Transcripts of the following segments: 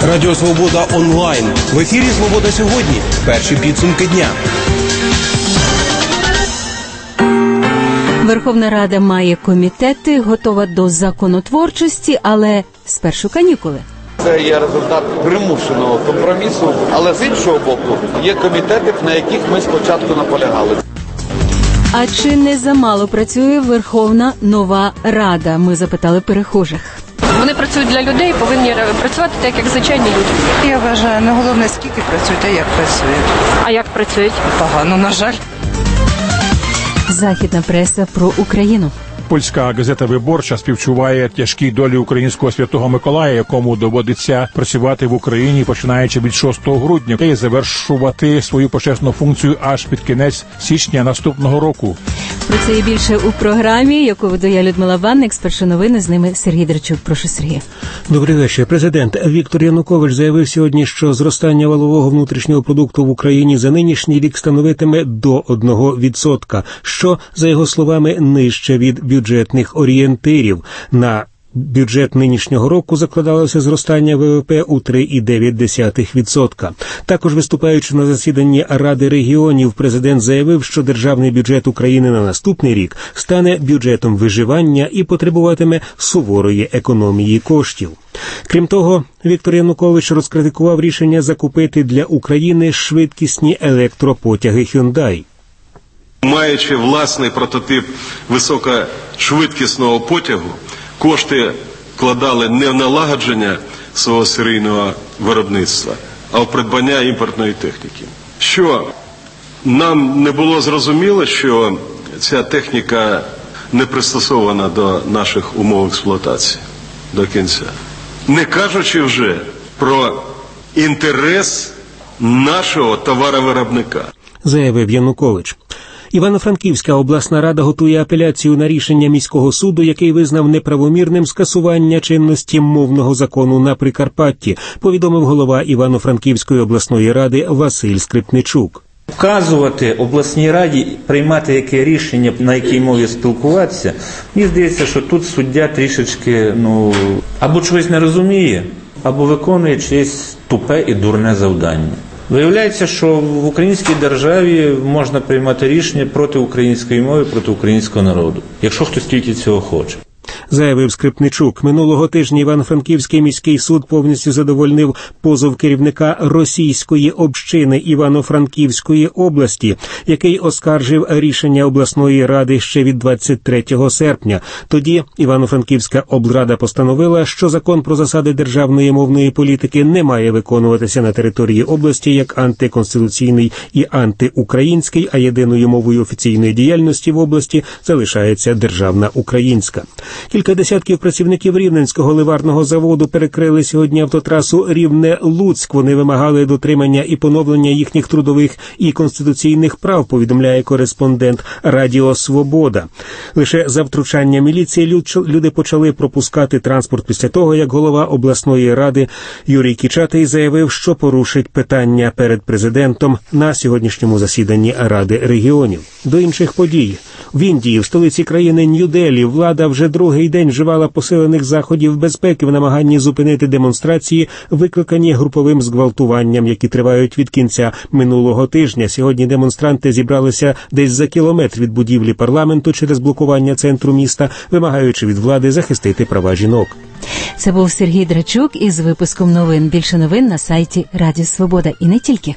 Радіо Свобода онлайн. В ефірі «Свобода сьогодні». Перші підсумки дня. Верховна Рада має комітети, готова до законотворчості, але спершу канікули. Це є результат примушеного компромісу, але з іншого боку є комітети, на яких ми спочатку наполягали. А чи не замало працює Верховна нова Рада? Ми запитали перехожих. Вони працюють для людей, повинні працювати так, як звичайні люди. Я вважаю, не головне, скільки працюють, а як працюють. А як працюють? Погано, на жаль. Західна преса про Україну. Польська газета «Виборча» співчуває тяжкій долі українського Святого Миколая, якому доводиться працювати в Україні, починаючи від 6 грудня, і завершувати свою почесну функцію аж під кінець січня наступного року. Про це і більше у програмі, яку веде Людмила Ванник. Спершу новини, з ними Сергій Драчук. Прошу, Сергій. Добрий вечір. Президент Віктор Янукович заявив сьогодні, що зростання валового внутрішнього продукту в Україні за нинішній рік становитиме до 1%, що, за його словами, нижче від бюджетних орієнтирів. На бюджет нинішнього року закладалося зростання ВВП у 3,9%. Також виступаючи на засіданні Ради регіонів, президент заявив, що державний бюджет України на наступний рік стане бюджетом виживання і потребуватиме суворої економії коштів. Крім того, Віктор Янукович розкритикував рішення закупити для України швидкісні електропотяги Hyundai. Маючи власний прототип високошвидкісного потягу, кошти вкладали не в налагодження свого серійного виробництва, а в придбання імпортної техніки. Що нам не було зрозуміло, що ця техніка не пристосована до наших умов експлуатації до кінця. Не кажучи вже про інтерес нашого товаровиробника, заявив Янукович. Івано-Франківська обласна рада готує апеляцію на рішення міського суду, який визнав неправомірним скасування чинності мовного закону на Прикарпатті, повідомив голова Івано-Франківської обласної ради Василь Скрипничук. Вказувати обласній раді, приймати яке рішення, на якій мові спілкуватися, мені здається, що тут суддя трішечки, або чогось не розуміє, або виконує чиєсь тупе і дурне завдання. Виявляється, що в українській державі можна приймати рішення проти української мови, проти українського народу, якщо хтось тільки цього хоче. Заявив Скрипничук. Минулого тижня Івано-Франківський міський суд повністю задовольнив позов керівника російської общини Івано-Франківської області, який оскаржив рішення обласної ради ще від 23 серпня. Тоді Івано-Франківська облрада постановила, що закон про засади державної мовної політики не має виконуватися на території області як антиконституційний і антиукраїнський, а єдиною мовою офіційної діяльності в області залишається державна українська. Кілька десятків працівників Рівненського ливарного заводу перекрили сьогодні автотрасу Рівне-Луцьк. Вони вимагали дотримання і поновлення їхніх трудових і конституційних прав, повідомляє кореспондент Радіо Свобода. Лише за втручання міліції люди почали пропускати транспорт після того, як голова обласної ради Юрій Кічатий заявив, що порушить питання перед президентом на сьогоднішньому засіданні Ради регіонів. До інших подій. В Індії, в столиці країни Нью-Делі, влада вже другий день вживала посилених заходів безпеки в намаганні зупинити демонстрації, викликані груповим зґвалтуванням, які тривають від кінця минулого тижня. Сьогодні демонстранти зібралися десь за кілометр від будівлі парламенту через блокування центру міста, вимагаючи від влади захистити права жінок. Це був Сергій Драчук із випуском новин. Більше новин на сайті Радіо Свобода. І не тільки.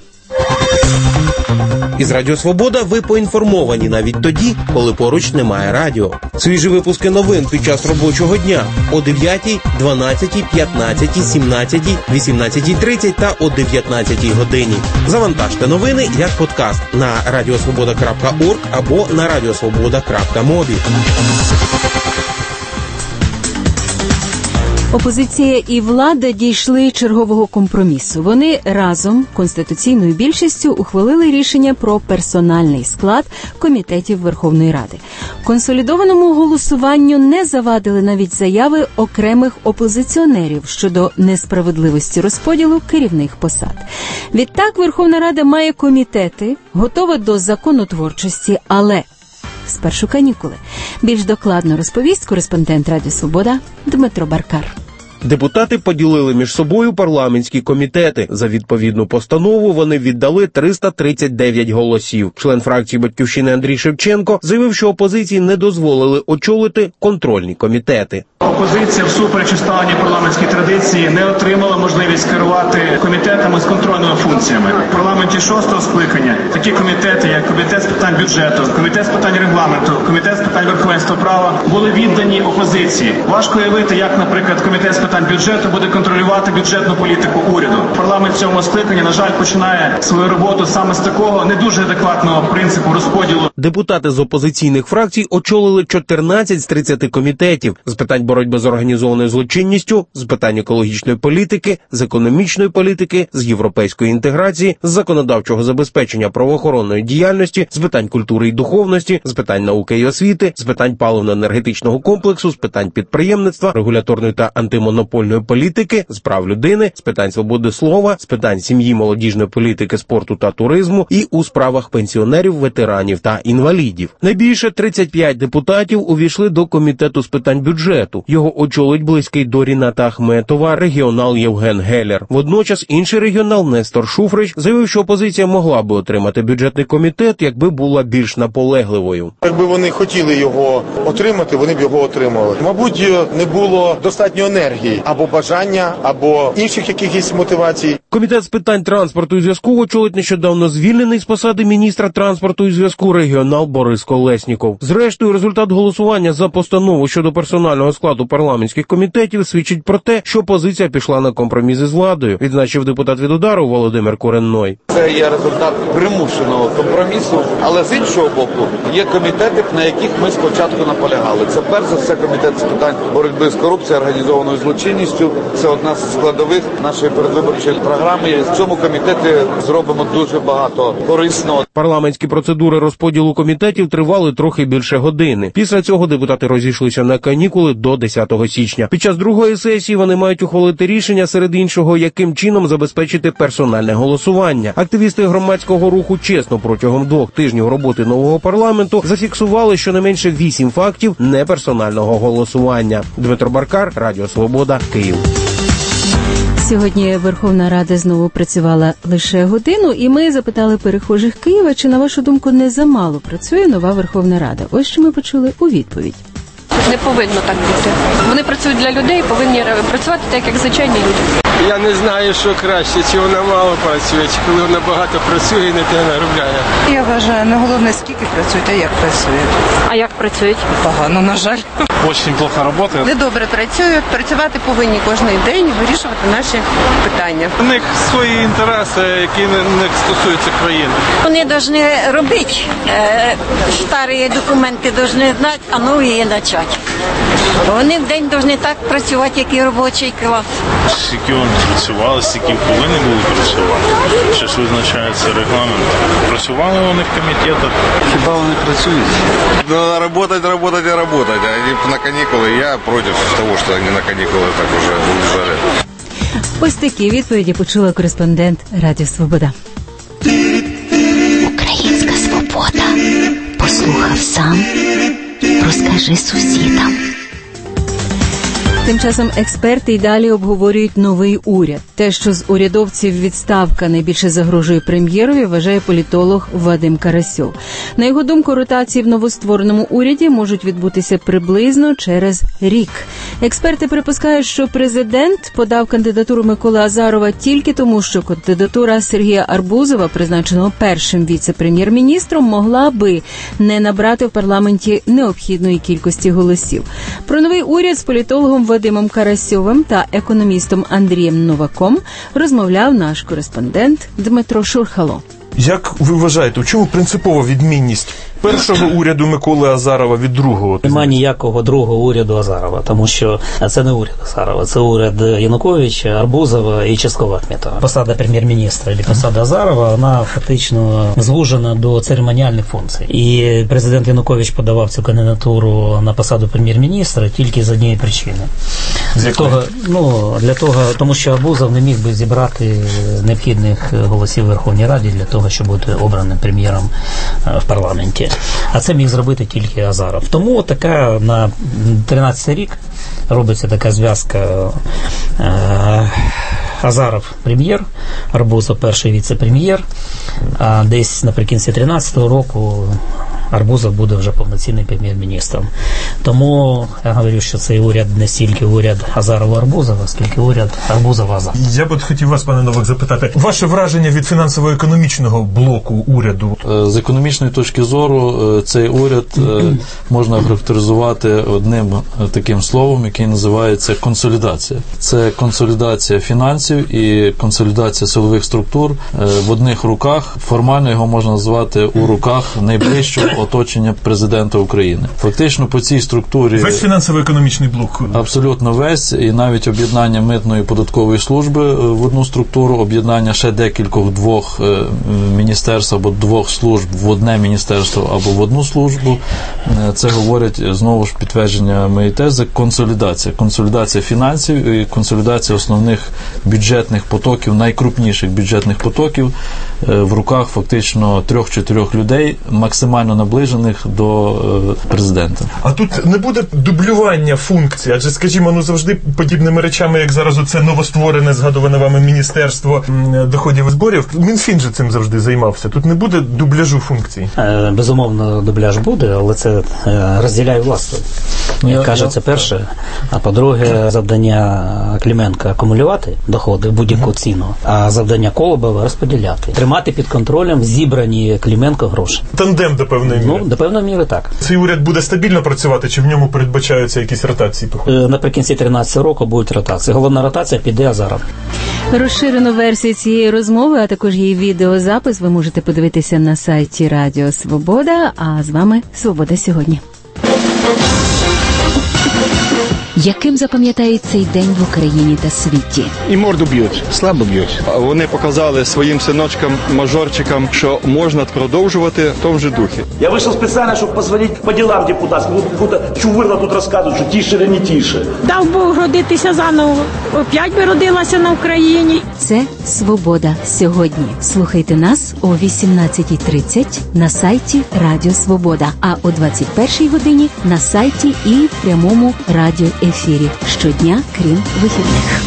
Із Радіо Свобода ви поінформовані навіть тоді, коли поруч немає радіо. Свіжі випуски новин під час робочого дня о 9, 12, 15, 17, 18:30 та о 19 годині. Завантажте новини як подкаст на radiosvoboda.org або на radiosvoboda.mobi. Опозиція і влада дійшли чергового компромісу. Вони разом конституційною більшістю ухвалили рішення про персональний склад комітетів Верховної Ради. Консолідованому голосуванню не завадили навіть заяви окремих опозиціонерів щодо несправедливості розподілу керівних посад. Відтак Верховна Рада має комітети, готова до законотворчості, але спершу канікули. Більш докладно розповість кореспондент Радіо Свобода Дмитро Баркар. Депутати поділили між собою парламентські комітети. За відповідну постанову вони віддали 339 голосів. Член фракції «Батьківщини» Андрій Шевченко заявив, що опозиції не дозволили очолити контрольні комітети. Опозиція, всупереч усталеній парламентській традиції, не отримала можливість керувати комітетами з контрольними функціями. В парламенті 6-го скликання такі комітети, як Комітет з питань бюджету, Комітет з питань регламенту, Комітет з питань верховенства права, були віддані опозиції. Важко уявити, як, наприклад, Комітет з питань бюджету буде контролювати бюджетну політику уряду. Парламент 7-го скликання, на жаль, починає свою роботу саме з такого не дуже адекватного принципу розподілу. Депутати з опозиційних фракцій очолили 14 з 30 комітетів з питань боротьби з організованою злочинністю, з питань екологічної політики, з економічної політики, з європейської інтеграції, з законодавчого забезпечення правоохоронної діяльності, з питань культури і духовності, з питань науки і освіти, з питань паливно-енергетичного комплексу, з питань підприємництва, регуляторної та антимонопольної політики, з прав людини, з питань свободи слова, з питань сім'ї, молодіжної політики, спорту та туризму і у справах пенсіонерів, ветеранів та інвалідів. Найбільше 35 депутатів увійшли до Комітету з питань бюджету. Його очолить близький до Ріната Ахметова регіонал Євген Гелер. Водночас інший регіонал Нестор Шуфрич заявив, що опозиція могла би отримати бюджетний комітет, якби була більш наполегливою. Якби вони хотіли його отримати, вони б його отримали. Мабуть, не було достатньо енергії, або бажання, або інших якихось мотивацій. Комітет з питань транспорту і зв'язку очолить нещодавно звільнений з посади міністра транспорту і зв'язку регіонал Борис Колесніков. Зрештою, результат голосування за постанову щодо персонального складу парламентських комітетів свідчить про те, що опозиція пішла на компроміс із владою, відзначив депутат від «Удару» Володимир Куренной. Це є результат примушеного компромісу, але з іншого боку є комітети, на яких ми спочатку наполягали. Це перш за все комітет з питань боротьби з корупцією, організованою злочинністю. Це одна з складових нашої передвиборчої програми. В цьому комітеті зробимо дуже багато корисного. Парламентські процедури розподілу комітетів тривали трохи більше години. Після цього депутати розійшлися на канікули до 10 січня. Під час другої сесії вони мають ухвалити рішення, серед іншого, яким чином забезпечити персональне голосування. Активісти громадського руху «Чесно» протягом 2 тижнів роботи нового парламенту зафіксували щонайменше 8 фактів неперсонального голосування. Дмитро Баркар, Радіо Свобода, Київ. Сьогодні Верховна Рада знову працювала лише годину, і ми запитали перехожих Києва, чи, на вашу думку, не замало працює нова Верховна Рада. Ось що ми почули у відповідь. Не повинно так бути. Вони працюють для людей, повинні працювати так, як звичайні люди. Я не знаю, що краще, чи вона мало працює, чи коли вона багато працює і не те наробляє. Я вважаю, не головне, скільки працюють, а як працюють. А як працюють? Погано, на жаль. Дуже плохо працюють. Недобре працюють, працювати повинні кожен день, вирішувати наші питання. У них свої інтереси, які не стосуються країни. Вони повинні робити, старі документи повинні знати, а нові є почати. Вони в день повинні так працювати, як і робочий клас. Скільки вони працювали, стільки повинні були працювати. Щось визначається регламент. Працювали вони в комітетах. Хіба вони працюють? Надо работать и работать. Они на каникулы. Я против того, что они на каникулы так уже уезжали. Ось такі відповіді почула кореспондент Радіо Свобода. Українська свобода. Послухав сам, розкажи сусідам. Тим часом експерти й далі обговорюють новий уряд. Те, що з урядовців відставка найбільше загрожує прем'єрові, вважає політолог Вадим Карасьов. На його думку, ротації в новоствореному уряді можуть відбутися приблизно через рік. Експерти припускають, що президент подав кандидатуру Миколи Азарова тільки тому, що кандидатура Сергія Арбузова, призначеного першим віце-прем'єр-міністром, могла би не набрати в парламенті необхідної кількості голосів. Про новий уряд з політологом Вадимом Карасьовим та економістом Андрієм Новаком розмовляв наш кореспондент Дмитро Шурхало. Як ви вважаєте, у чому принципова відмінність першого уряду Миколи Азарова від другого? Нема ніякого другого уряду Азарова, тому що це не уряд Азарова, це уряд Януковича, Арбузова і частково Ахметова. Посада прем'єр-міністра і посада Азарова, вона фактично звужена до церемоніальних функцій. І президент Янукович подавав цю кандидатуру на посаду прем'єр-міністра тільки з однієї причини. Для того, тому що Арбузов не міг би зібрати необхідних голосів в Верховній Раді для того, щоб бути обраним прем'єром в парламенті. А це міг зробити тільки Азаров. Тому така на 13-й рік робиться така зв'язка Азаров прем'єр, Арбузов перший віце-прем'єр, а десь наприкінці 13-го року Арбузов буде вже повноцінним прем'єр-міністром. Тому я говорю, що цей уряд не стільки уряд Азарова-Арбузова, скільки уряд Арбузова-Азарова. Я б хотів вас, пане Новак, запитати, ваше враження від фінансово-економічного блоку уряду? З економічної точки зору цей уряд можна характеризувати одним таким словом, який називається консолідація. Це консолідація фінансів і консолідація силових структур в одних руках. Формально його можна назвати у руках найближчого оточення президента України. Фактично по цій структурі... Весь фінансово-економічний блок? Абсолютно весь, і навіть об'єднання митної і податкової служби в одну структуру, об'єднання ще декількох двох міністерств або двох служб в одне міністерство або в одну службу. Це говорить, знову ж, підтвердження моєї тези, консолідація. Консолідація фінансів і консолідація основних бюджетних потоків, найкрупніших бюджетних потоків в руках фактично 3-4 людей, максимально наближених до президента. А тут не буде дублювання функцій? Адже, скажімо, завжди подібними речами, як зараз оце новостворене, згадуване вами Міністерство доходів і зборів, Мінфін же цим завжди займався. Тут не буде дубляжу функцій? Безумовно, дубляж буде, але це розділяє власне. Як каже, це перше. А по-друге, завдання Клименка акумулювати доходи в будь-яку ціну, а завдання Колобова розподіляти. Тримати під контролем зібрані Клименко гроші. Тандем до певної міри? Ну, до певної міри так. Цей уряд буде стабільно працювати, чи в ньому передбачаються якісь ротації? Наприкінці 13 року будуть ротації. Головна ротація піде Азаров. Розширену версію цієї розмови, а також її відеозапис ви можете подивитися на сайті Радіо Свобода. А з вами «Свобода сьогодні». Яким запам'ятають цей день в Україні та світі? І морду б'ють, слабо б'ють. Вони показали своїм синочкам, мажорчикам, що можна продовжувати в тому же духі. Я вийшов спеціально, щоб позвонити по ділам депутатським. Будто чувирла тут розказують, що тіше, не тіше. Дав Бог родитися заново. Опять би родилася на Україні. Це «Свобода сьогодні». Слухайте нас о 18:30 на сайті Радіо Свобода, а о 21:00 годині на сайті і в прямому радіоефірі щодня, крім вихідних.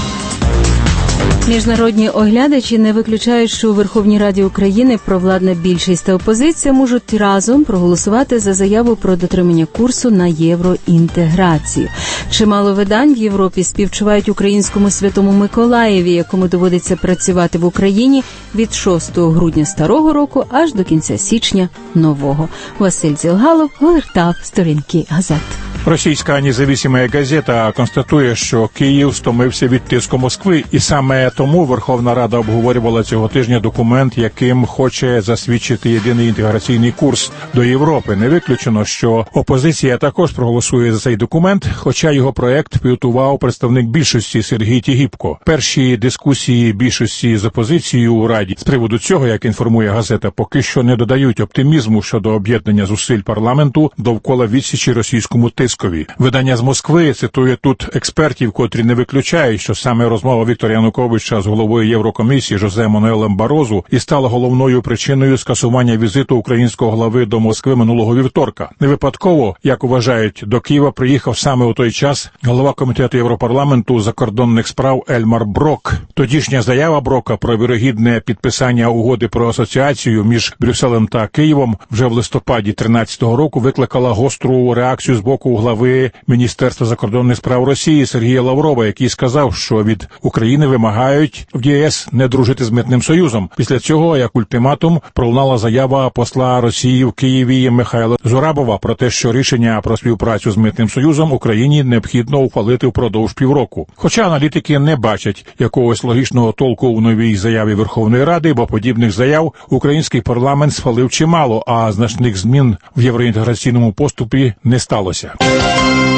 Міжнародні оглядачі не виключають, що у Верховній Раді України провладна більшість та опозиція можуть разом проголосувати за заяву про дотримання курсу на євроінтеграцію. Чимало видань в Європі співчувають українському Святому Миколаєві, якому доводиться працювати в Україні від 6 грудня старого року аж до кінця січня нового. Василь Зілгалов гортав сторінки газет. Російська независима газета констатує, що Київ стомився від тиску Москви, і саме тому Верховна Рада обговорювала цього тижня документ, яким хоче засвідчити єдиний інтеграційний курс до Європи. Не виключено, що опозиція також проголосує за цей документ, хоча його проект підготував представник більшості Сергій Тігіпко. Перші дискусії більшості з опозицією у Раді з приводу цього, як інформує газета, поки що не додають оптимізму щодо об'єднання зусиль парламенту довкола відсічі російському тиску. Видання з Москви цитує тут експертів, котрі не виключають, що саме розмова Віктора Януковича з головою Єврокомісії Жозе Мануелем Барозу і стала головною причиною скасування візиту українського глави до Москви минулого вівторка. Не випадково, як вважають, до Києва приїхав саме у той час голова Комітету Європарламенту закордонних справ Ельмар Брок. Тодішня заява Брока про вірогідне підписання угоди про асоціацію між Брюсселем та Києвом вже в листопаді 13-го року викликала гостру реакцію з боку глави Міністерства закордонних справ Росії Сергія Лаврова, який сказав, що від України вимагають в ЄС не дружити з Митним Союзом. Після цього, як ультиматум, пролунала заява посла Росії в Києві Михайла Зорабова про те, що рішення про співпрацю з Митним Союзом Україні необхідно ухвалити впродовж півроку. Хоча аналітики не бачать якогось логічного толку у новій заяві Верховної Ради, бо подібних заяв український парламент схвалив чимало, а значних змін в євроінтеграційному поступі не сталося.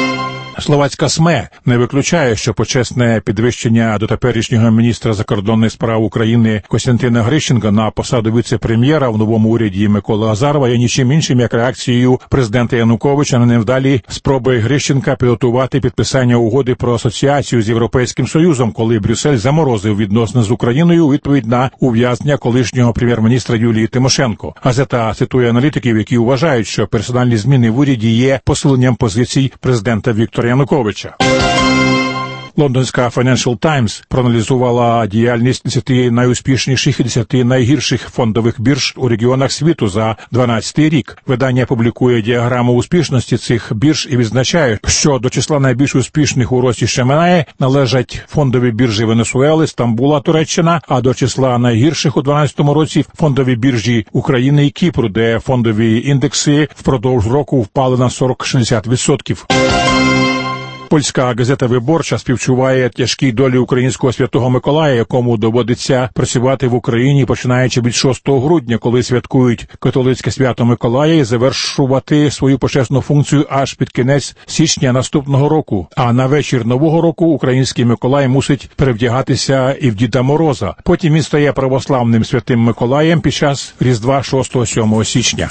Словацька СМЕ не виключає, що почесне підвищення до теперішнього міністра закордонних справ України Костянтина Грищенка на посаду віце-прем'єра в новому уряді Миколи Азарова є нічим іншим, як реакцією президента Януковича на невдалі спроби Грищенка підготувати підписання угоди про асоціацію з Європейським Союзом, коли Брюссель заморозив відносини з Україною у відповідь на ув'язнення колишнього прем'єр-міністра Юлії Тимошенко. Газета цитує аналітиків, які вважають, що персональні зміни в уряді є посиленням позицій президента Віктора Януковича. Лондонська Financial Times проаналізувала діяльність 10 найуспішніших і 10 найгірших фондових бірж у регіонах світу за 12-й рік. Видання публікує діаграму успішності цих бірж і відзначає, що до числа найбільш успішних у рості ще минає належать фондові біржі Венесуели, Стамбула, Туреччина, а до числа найгірших у 2012 році фондові біржі України і Кіпру, де фондові індекси впродовж року впали на 40-60%. Польська газета «Виборча» співчуває тяжкій долі українського Святого Миколая, якому доводиться працювати в Україні, починаючи від 6 грудня, коли святкують католицьке свято Миколая, і завершувати свою почесну функцію аж під кінець січня наступного року. А на вечір Нового року український Миколай мусить перевдягатися і в Діда Мороза. Потім він стає православним Святим Миколаєм під час Різдва 6-7 січня.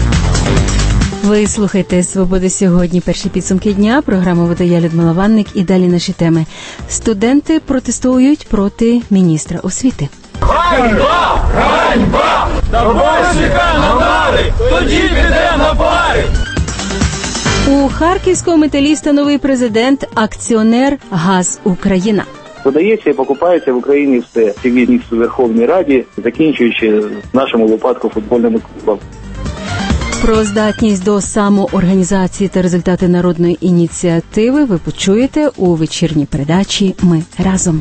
Ви слухаєте «Свобода сьогодні». Перші підсумки дня. Програму видає Людмила Ванник. І далі наші теми. Студенти протестують проти міністра освіти. Ганьба! Ганьба! Та борщика нам дали, тоді піде на пари! У харківського металіста новий президент, акціонер «ГАЗ Україна». Подається і покупається в Україні все. Цивільність у Верховній Раді, закінчуючи в нашому випадку футбольними клубами. Про здатність до самоорганізації та результати народної ініціативи ви почуєте у вечірній передачі «Ми разом».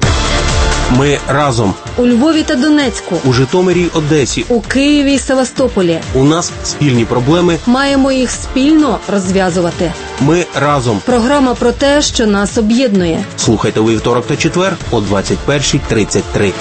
Ми разом. У Львові та Донецьку. У Житомирі, Одесі. У Києві і Севастополі. У нас спільні проблеми. Маємо їх спільно розв'язувати. Ми разом. Програма про те, що нас об'єднує. Слухайте у вівторок та четвер о 21:33.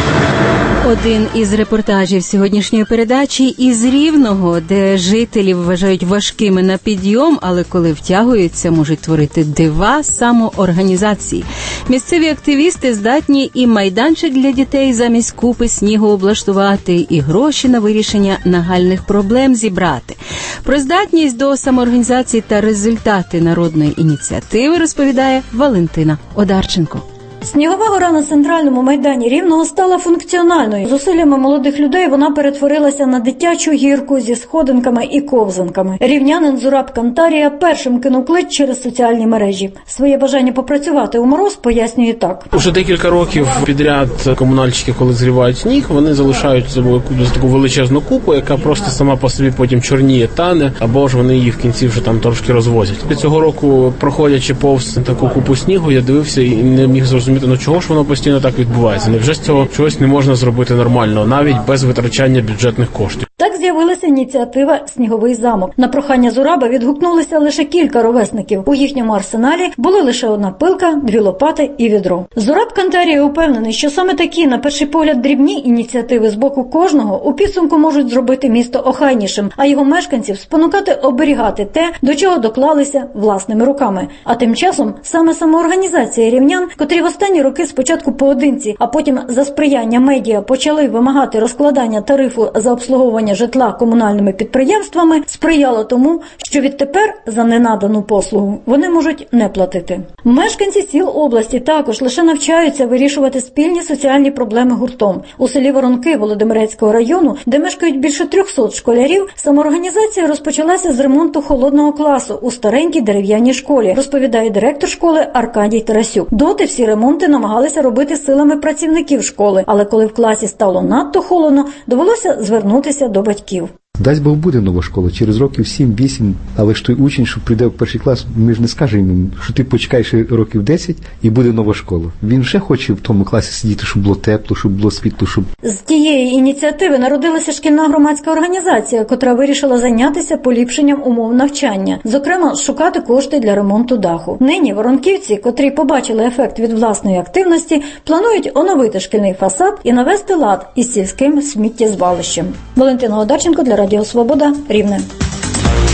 Один із репортажів сьогоднішньої передачі із Рівного, де жителі вважають важкими на підйом, але коли втягуються, можуть творити дива самоорганізації. Місцеві активісти здатні і майданчик для дітей замість купи снігу облаштувати, і гроші на вирішення нагальних проблем зібрати. Про здатність до самоорганізації та результати народної ініціативи розповідає Валентина Одарченко. Снігова гора на центральному майдані Рівного стала функціональною. Зусиллями молодих людей вона перетворилася на дитячу гірку зі сходинками і ковзанками. Рівнянин Зураб Кантарія першим кинув клич через соціальні мережі. Своє бажання попрацювати у мороз пояснює так. Уже декілька років підряд комунальщики, коли зривають сніг, вони залишають собою таку величезну купу, яка просто сама по собі потім чорніє, тане, або ж вони її в кінці вже там трошки розвозять. Цього року, проходячи повз таку купу снігу, я дивився і не міг зрозуміти, чого ж воно постійно так відбувається? Невже з цього чогось не можна зробити нормально, навіть без витрачання бюджетних коштів? Так з'явилася ініціатива «Сніговий замок». На прохання Зураба відгукнулися лише кілька ровесників. У їхньому арсеналі були лише одна пилка, 2 лопати і відро. Зураб Кантарія упевнений, що саме такі, на перший погляд, дрібні ініціативи з боку кожного у підсумку можуть зробити місто охайнішим, а його мешканців спонукати оберігати те, до чого доклалися власними руками. А тим часом саме самоорганізація рівнян, котрі в останні роки спочатку поодинці, а потім за сприяння медіа почали вимагати розкладання тарифу за обслуговування житла комунальними підприємствами, сприяло тому, що відтепер за ненадану послугу вони можуть не платити. Мешканці сіл області також лише навчаються вирішувати спільні соціальні проблеми гуртом. У селі Воронки Володимирецького району, де мешкають більше 300 школярів, самоорганізація розпочалася з ремонту холодного класу у старенькій дерев'яній школі, розповідає директор школи Аркадій Тарасюк. Доти всі ремонти намагалися робити силами працівників школи, але коли в класі стало надто холодно, довелося звернутися до батьків. Дасть Бог, буде нова школа, через років 7-8, але ж той учень, що прийде в перший клас, ми ж не скажемо йому, що ти почекаєш років 10 і буде нова школа. Він вже хоче в тому класі сидіти, щоб було тепло, щоб було світло, щоб... З тієї ініціативи народилася шкільна громадська організація, котра вирішила зайнятися поліпшенням умов навчання, зокрема, шукати кошти для ремонту даху. Нині воронківці, котрі побачили ефект від власної активності, планують оновити шкільний фасад і навести лад із сільським сміттєзвалищем. Валентина Одарченко для Радіо Свобода, Рівне.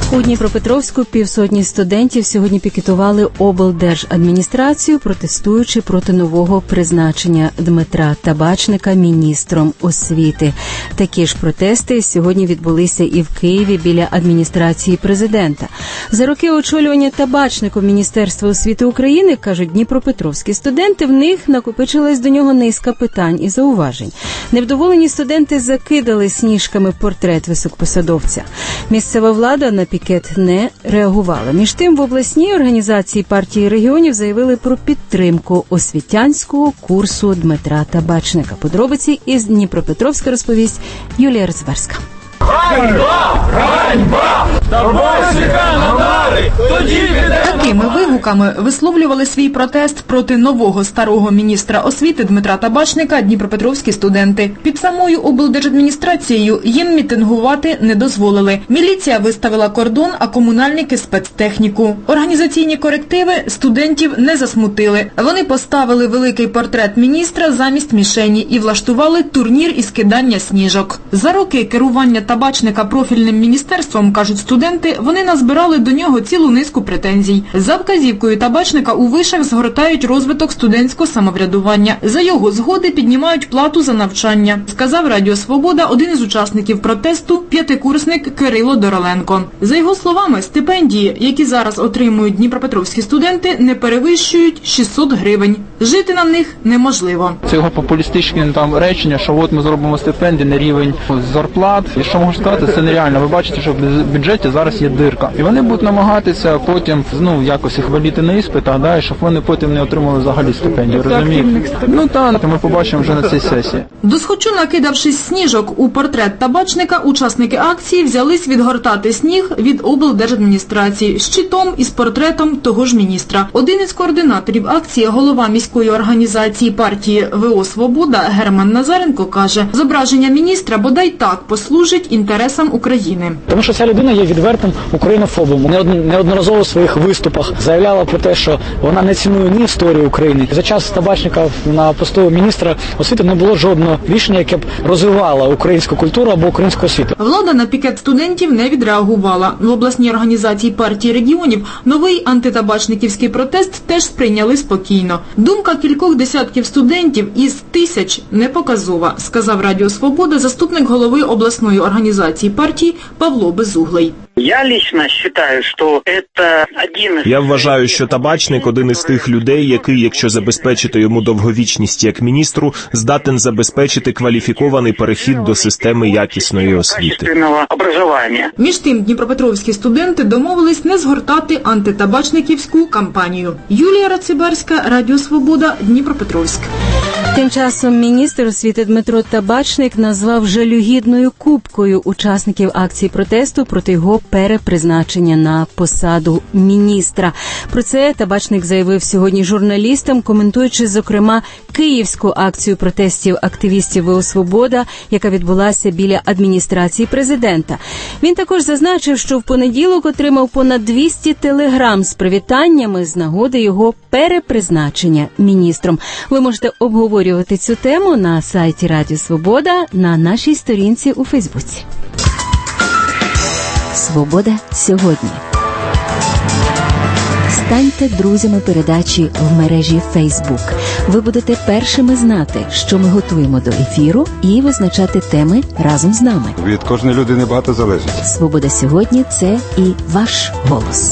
У Дніпропетровську півсотні студентів сьогодні пікетували облдержадміністрацію, протестуючи проти нового призначення Дмитра Табачника міністром освіти. Такі ж протести сьогодні відбулися і в Києві біля адміністрації президента. За роки очолювання Табачником Міністерства освіти України, кажуть дніпропетровські студенти, в них накопичилась до нього низка питань і зауважень. Невдоволені студенти закидали сніжками портрет високопосадовця. Місцева влада на пікет не реагувала. Між тим, в обласній організації партії регіонів заявили про підтримку освітянського курсу Дмитра Табачника. Подробиці із Дніпропетровська розповість Юлія Розберська. Ганьба! Ганьба! Табачника на нари! Тоді піде... Такими вигуками висловлювали свій протест проти нового старого міністра освіти Дмитра Табачника дніпропетровські студенти. Під самою облдержадміністрацією їм мітингувати не дозволили. Міліція виставила кордон, а комунальники – спецтехніку. Організаційні корективи студентів не засмутили. Вони поставили великий портрет міністра замість мішені і влаштували турнір із кидання сніжок. За роки керування Табачника профільним міністерством, кажуть студенти, вони назбирали до нього цілу низку претензій. За вказівкою Табачника у вишах згортають розвиток студентського самоврядування. За його згоди піднімають плату за навчання, сказав Радіо Свобода один із учасників протесту, п'ятикурсник Кирило Дороленко. За його словами, стипендії, які зараз отримують дніпропетровські студенти, не перевищують 600 гривень. Жити на них неможливо. Це його популістичне речення, що от ми зробимо стипендії на рівень зарплат. І що можу сказати, це нереально. Ви бачите, що в бюджеті зараз є дирка. І вони будуть намагатися потім, якось їх валіти на іспитах, щоб вони потім не отримали взагалі стипендію, розумієте? Так, ми побачимо вже на цій сесії. Досхочу накидавшись сніжок у портрет Табачника, учасники акції взялись відгортати сніг від облдержадміністрації з щитом із портретом того ж міністра. Один із координаторів акції, голова міської організації партії ВО «Свобода» Герман Назаренко каже, зображення міністра бодай так послужить інтересам України. Тому що ця людина є відвертим українофобом. Неодноразово в своїх виступах заявляла про те, що вона не цінує ні історію України. За час Табачника на посту міністра освіти не було жодного рішення, яке б розвивало українську культуру або українську освіту. Влада на пікет студентів не відреагувала. В обласній організації партії регіонів новий антитабачниківський протест теж сприйняли спокійно. Думка кількох десятків студентів із тисяч не показова, сказав Радіо Свобода заступник голови обласної організації партії Павло Безуглий. Я вважаю, що Табачник – один із тих людей, який, якщо забезпечити йому довговічність як міністру, здатен забезпечити кваліфікований перехід до системи якісної освіти. Між тим, дніпропетровські студенти домовились не згортати антитабачниківську кампанію. Юлія Рацибарська, Радіо Свобода, Дніпропетровськ. Тим часом міністр освіти Дмитро Табачник назвав жалюгідною купкою учасників акції протесту проти його перепризначення на посаду міністра. Про це Табачник заявив сьогодні журналістам, коментуючи, зокрема, київську акцію протестів активістів ВО «Свобода», яка відбулася біля адміністрації президента. Він також зазначив, що в понеділок отримав понад 200 телеграм з привітаннями з нагоди його перепризначення міністром. Ви можете обговорювати цю тему на сайті Радіо Свобода на нашій сторінці у Фейсбуці. Свобода сьогодні. Станьте друзями передачі в мережі Facebook. Ви будете першими знати, що ми готуємо до ефіру, і визначати теми разом з нами. Від кожної людини багато залежить. Свобода сьогодні – це і ваш голос.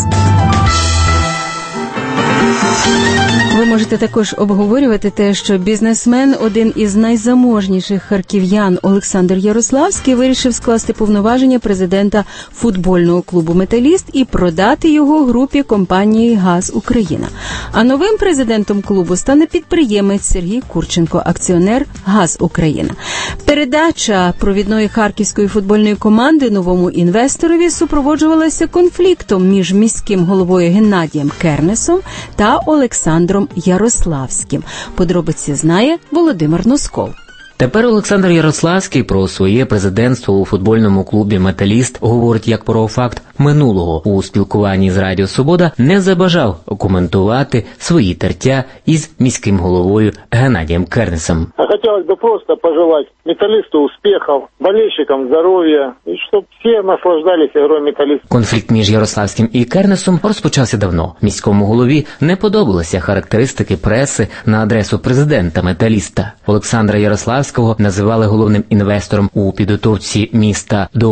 Ви можете також обговорювати те, що бізнесмен, один із найзаможніших харків'ян Олександр Ярославський, вирішив скласти повноваження президента футбольного клубу «Металіст» і продати його групі компанії «Газ Україна». А новим президентом клубу стане підприємець Сергій Курченко, акціонер «Газ Україна». Передача провідної харківської футбольної команди новому інвесторові супроводжувалася конфліктом між міським головою Геннадієм Кернесом та Олександром Ярославським. Подробиці знає Володимир Носков. Тепер Олександр Ярославський про своє президентство у футбольному клубі «Металіст» говорить як про факт минулого. У спілкуванні з Радіо Свобода не забажав коментувати свої тертя із міським головою Геннадієм Кернесом. Хотілося б просто пожелати «Металісту» успіхів, болельщикам здоров'я, і щоб всі наслаждалися грою «Металіст». Конфлікт між Ярославським і Кернесом розпочався давно. Міському голові не подобалися характеристики преси на адресу президента «Металіста». Олександра Ярославського називали головним інвестором у підготовці міста до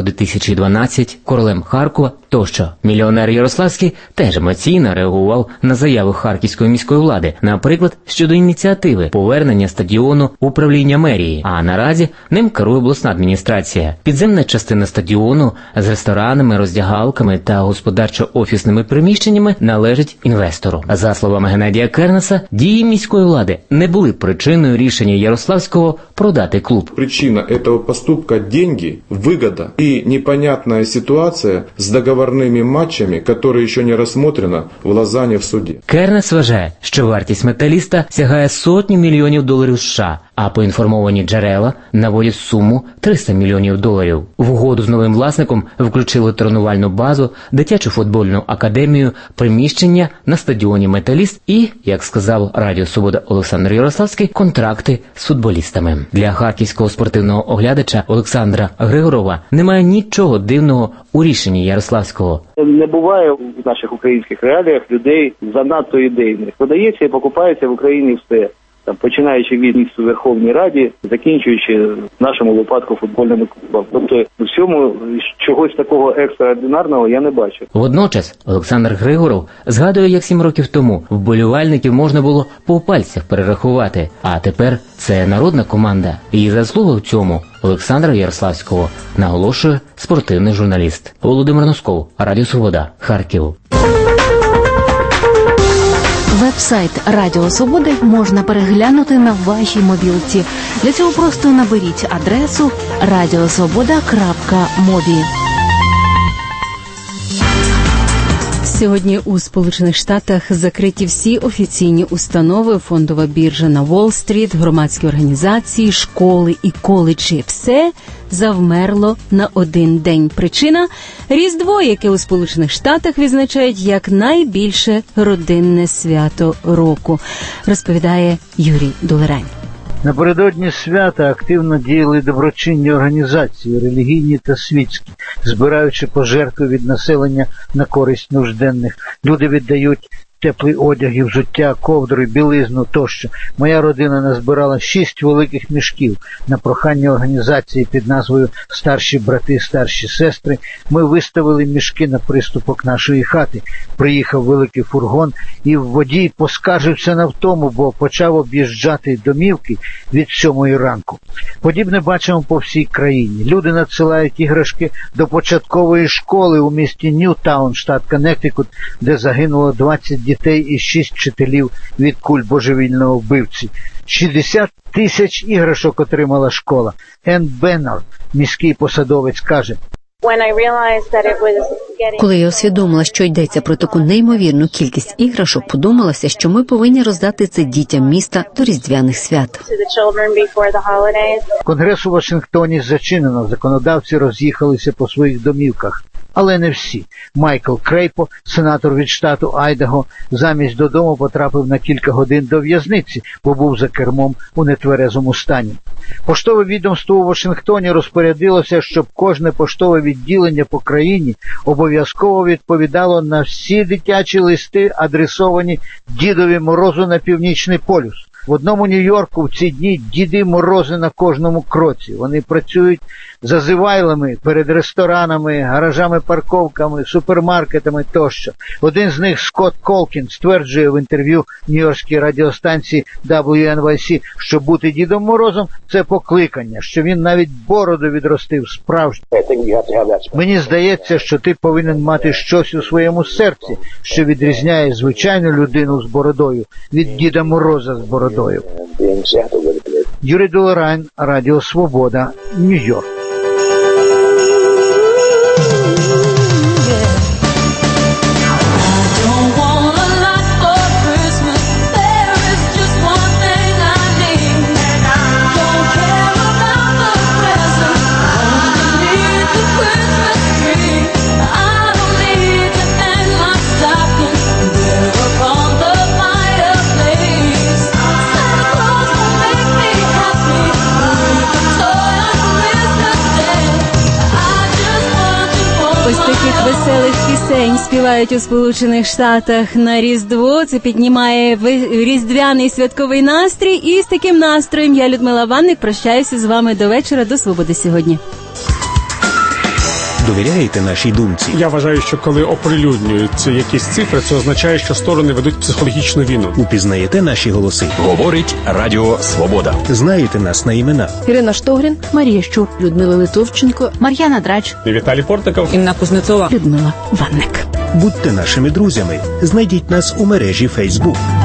Євро-2012, королем Харкова тощо. Мільйонер Ярославський теж емоційно реагував на заяву харківської міської влади, наприклад, щодо ініціативи повернення стадіону управління мерії, а наразі ним керує обласна адміністрація. Підземна частина стадіону з ресторанами, роздягалками та господарчо-офісними приміщеннями належить інвестору. За словами Геннадія Кернеса, дії міської влади не були причиною рішення Ярославського продати клуб. Причина этого поступка – деньги, выгода и непонятная ситуация с договорными матчами, которые еще не рассмотрена в Лозанне в суді. Кернес вважає, що вартість «Металіста» сягає сотні мільйонів доларів США, а поінформовані джерела наводять суму $300 мільйонів. В угоду з новим власником включили тренувальну базу, дитячу футбольну академію, приміщення на стадіоні «Металіст» і, як сказав Радіо Свобода Олександр Ярославський, контракти з футболістами. Для харківського спортивного оглядача Олександра Григорова немає нічого дивного у рішенні Ярославського. Не буває в наших українських реаліях людей занадто ідейних. Подається і покупається в Україні все. Там, починаючи від місць у Верховній Раді, закінчуючи в нашому випадку футбольними клубами. Тобто у всьому чогось такого екстраординарного я не бачу. Водночас Олександр Григоров згадує, як 7 років тому вболівальників можна було по пальцях перерахувати, а тепер це народна команда. І заслуга в цьому Олександра Ярославського, наголошує спортивний журналіст. Володимир Носков, Радіо Свобода, Харків. Веб-сайт Радіо Свободи можна переглянути на вашій мобілці. Для цього просто наберіть адресу radiosvoboda.mobi. Сьогодні у Сполучених Штатах закриті всі офіційні установи, фондова біржа на Уолл-стріт, громадські організації, школи і коледжі. Все завмерло на один день. Причина – Різдво, яке у Сполучених Штатах відзначають як найбільше родинне свято року, розповідає Юрій Долерань. Напередодні свята активно діяли доброчинні організації, релігійні та світські, збираючи пожертви від населення на користь нужденних. Люди віддають теплий одяг і взуття, ковдри, білизну тощо. Моя родина назбирала 6 великих мішків. На прохання організації під назвою «Старші брати, старші сестри» ми виставили мішки на приступок нашої хати. Приїхав великий фургон, і водій поскаржився на втому, бо почав об'їжджати домівки від 7 ранку. Подібне бачимо по всій країні. Люди надсилають іграшки до початкової школи у місті Ньютаун, штат Коннектикут, де загинуло 20 дітей і 6 вчителів від куль божевільного вбивці. 60 тисяч іграшок отримала школа. Енн Беннер, міський посадовець, каже: Коли я усвідомила, що йдеться про таку неймовірну кількість іграшок, подумалося, що ми повинні роздати це дітям міста до Різдвяних свят. Конгрес у Вашингтоні зачинено, законодавці роз'їхалися по своїх домівках. Але не всі. Майкл Крейпо, сенатор від штату Айдаго, замість додому потрапив на кілька годин до в'язниці, бо був за кермом у нетверезому стані. Поштове відомство у Вашингтоні розпорядилося, щоб кожне поштове відділення по країні обов'язково відповідало на всі дитячі листи, адресовані Дідові Морозу на Північний полюс. В одному Нью-Йорку в ці дні Діди Морози на кожному кроці. Вони працюють зазивайлами перед ресторанами, гаражами-парковками, супермаркетами тощо. Один з них, Скотт Колкін, стверджує в інтерв'ю нью-йоркській радіостанції WNYC, що бути Дідом Морозом – це покликання, що він навіть бороду відростив справжню. Мені здається, що ти повинен мати щось у своєму серці, що відрізняє звичайну людину з бородою від Діда Мороза з бородою. Юрій Долерань, Радіо Свобода, Нью-Йорк. Don't таких веселих пісень співають у Сполучених Штатах на Різдво. Це піднімає різдвяний святковий настрій. І з таким настроєм я, Людмила Ванник, прощаюся з вами до вечора. До свободи сьогодні. Довіряєте нашій думці? Я вважаю, що коли оприлюднюються якісь цифри, це означає, що сторони ведуть психологічну війну. Упізнаєте наші голоси? Говорить Радіо Свобода. Знаєте нас на імена? Ірина Штогрін, Марія Щур, Людмила Литовченко, Мар'яна Драч, Віталій Портников, Інна Кузнецова, Людмила Ванник. Будьте нашими друзями. Знайдіть нас у мережі Facebook.